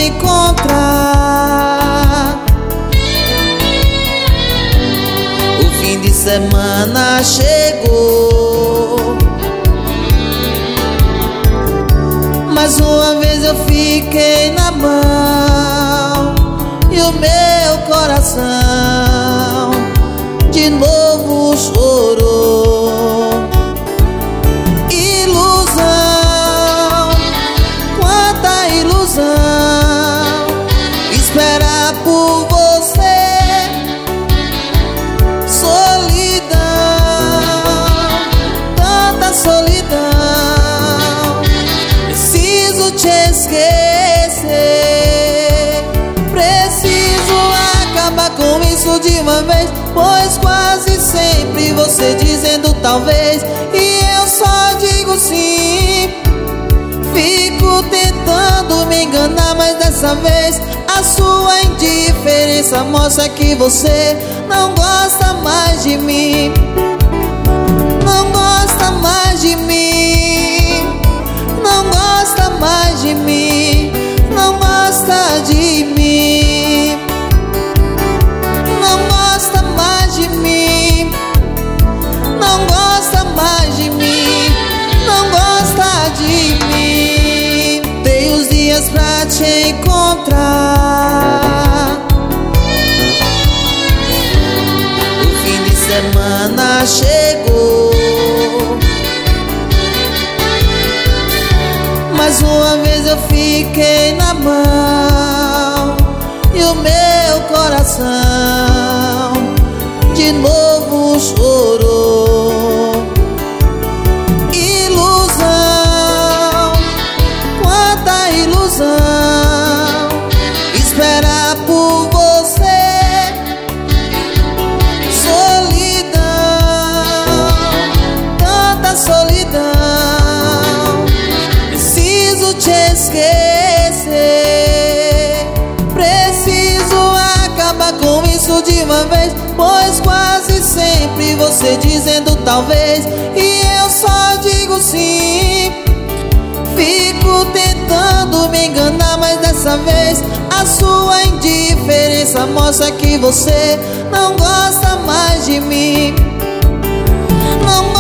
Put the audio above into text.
encontrar. O fim de semana chegou, mais uma vez eu fiquei na mão, e o meu coração de novo chorou. Ilusão, quanta ilusão, esperar por você. Solidão, tanta solidão, preciso te esquecer. Preciso acabar com isso de uma vez, pois quase sempre você dizendo talvez, e eu só digo sim. Fico tentando me enganar, mas dessa vez a sua indiferença mostra que você não gosta mais de mim. Não gosta mais de mim. Não gosta mais de mim. Não gosta de mim. Não gosta mais de mim. Não gosta mais de mim. Não gosta de mim. Dei os dias pra te encontrar. O fim de semana chegou, mais uma vez eu fiquei na mão, e o meu coração de novo chorou. Ilusão, quanta ilusão, esperar por você. Solidão, tanta solidão, preciso te esquecer. Preciso acabar com isso de uma vez, pois quase sempre você dizendo talvez, e eu só digo sim. Fico tentando me enganar, mas dessa vez a sua indiferença mostra que você não gosta mais de mim. Não